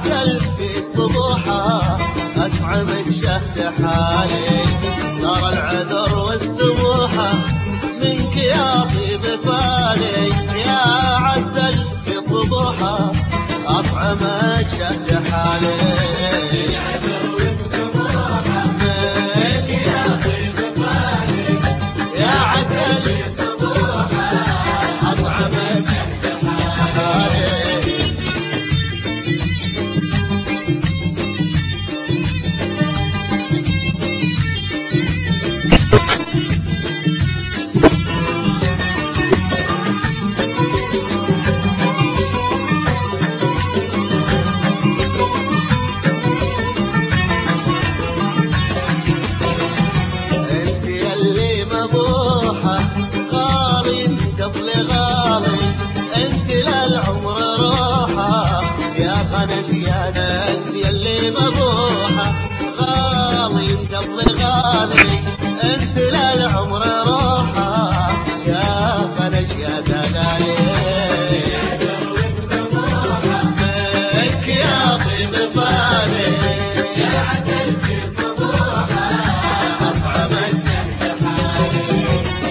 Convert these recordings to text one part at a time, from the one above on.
عسل في صبوحه أطعمك شهد حالي، ترى العذر والسموحة منك يا طيب فالي. يا عسل في صبوحه أطعمك شهد حالي، انت يلي مبوحه غالي قبل غالي، انت للعمر روحه يا غنج يا دلالي. منك يا طيب بالي يا عسل في صبوحه اطعمك شهد حالي.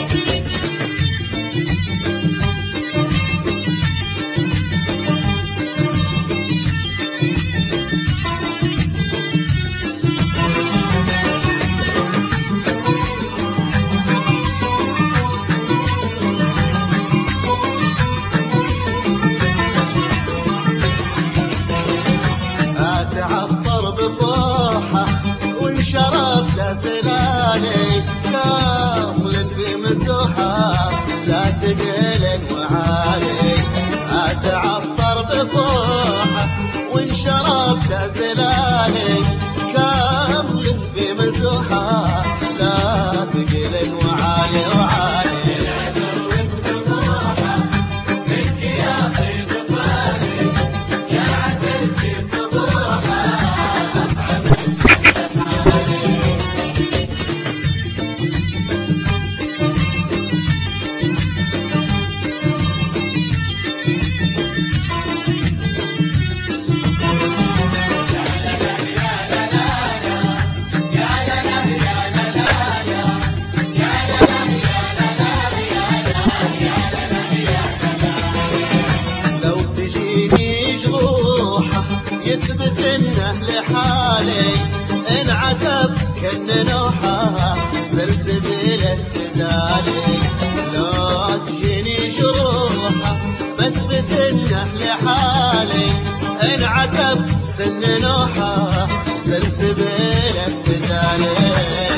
تعطر بفوحه وانشرب زلالي، كامل في مسوحه لا ثقل وعالي. اتعطر بفوحه وانشرب زلالي، كامل في مسوحه لا ثقل وعالي وعالي. يثبت انه لحالي، ان عتب كن نوحه سلسبيل اهتدالي. لو تجيني جروحه بثبت انه لحالي، ان عتب سن نوحه سلسبيل اهتدالي.